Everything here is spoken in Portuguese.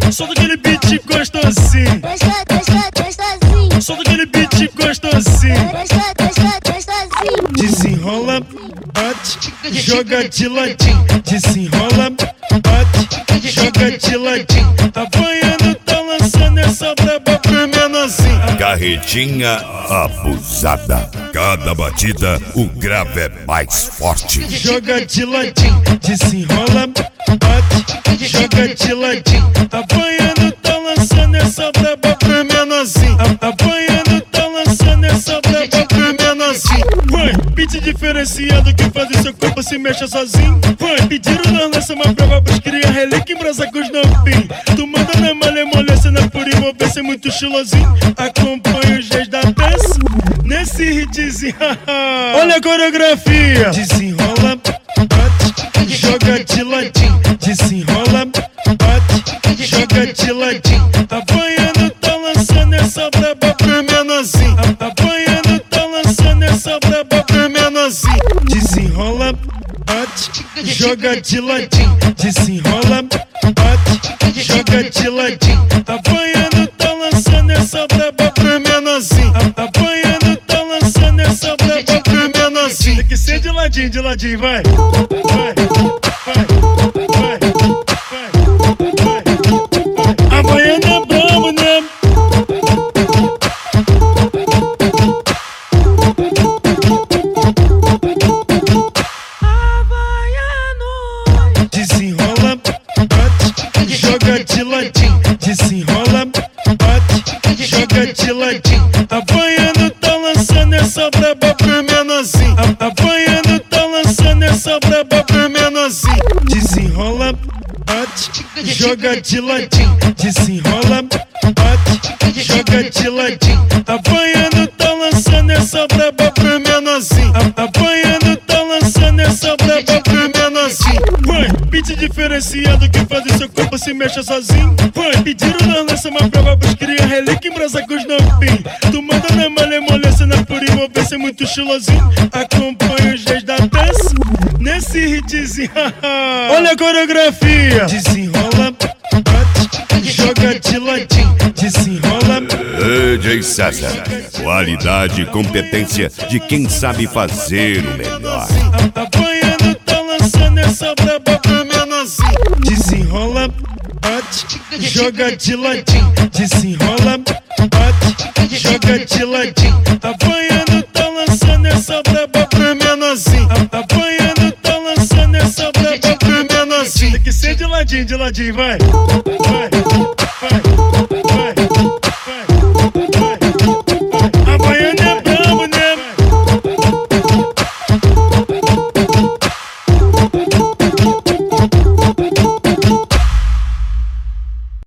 Solta aquele beat gostosinho. Solta aquele beat gostosinho. Desenrola, bate, joga de ladinho. Desenrola, bate, joga de ladinho. Tá apanhando, tá lançando essa braba pro menorzinho. Carretinha abusada. Cada batida, o grave é mais forte. Joga de ladinho, desenrola, bate, joga de ladinho. Tá apanhando, tá lançando essa braba pro menorzinho. Tá apanhando, tá lançando essa braba pro menorzinho. Vai, beat diferenciado que faz o seu corpo se mexa sozinho. Vai, pediram na lança uma prova pros cria relíquia em brasa com os novinhos. Tu manda na malemolência, na pura envolvência, muito estilosinho. Acompanha os dias da dança nesse hitzinho. Olha a coreografia. Desenrola, bate, joga de ladinho. Desenrola, bate, joga de ladinho. Tá apanhando, tá lançando essa braba pro menorzinho. Tá apanhando, tá lançando essa braba pro menorzinho. Desenrola, bate, joga de ladinho. Desenrola, bate, joga de ladinho. Tá apanhando, tá lançando essa braba pro menorzinho. Tá apanhando, tá lançando essa braba pro menorzinho. Tem que ser de ladinho, vai. Vai, vai, vai, vai, vai. Amanhã é brabo, né? Desenrola, bate, joga de ladinho. Desenrola, bate, joga de ladinho. Tá apanhando, tá lançando essa braba pro menorzinho. Tá apanhando, tá lançando essa braba pro menorzinho. Desenrola, bate, joga de ladinho. Desenrola, bate, joga de ladinho. Tá apanhando, tá lançando essa braba pro menorzinho. Tá apanhando, tá lançando essa braba pro menorzinho. Vai, beat diferenciado que faz o seu corpo se mexa sozinho. Vai, pediram na lança uma prova pros cria relíquia em brasa com os novinhos. Tu manda na malemolência, na pura envolvência, muito estilosinho. Acompanha os dias da dança nesse hitzinho. Olha a coreografia. Desenrola, bate, joga de ladinho. Desenrola, DJ César, qualidade e competência de quem sabe fazer o melhor. tá apanhando, tá lançando essa braba pro menorzinho. Desenrola, bate, joga de ladinho. Desenrola, bate, joga de ladinho. Tá apanhando, tá lançando essa braba pro menorzinho. Tá apanhando, tá lançando essa braba pro menorzinho. Tem que ser de ladinho, vai. Vai, vai, vai.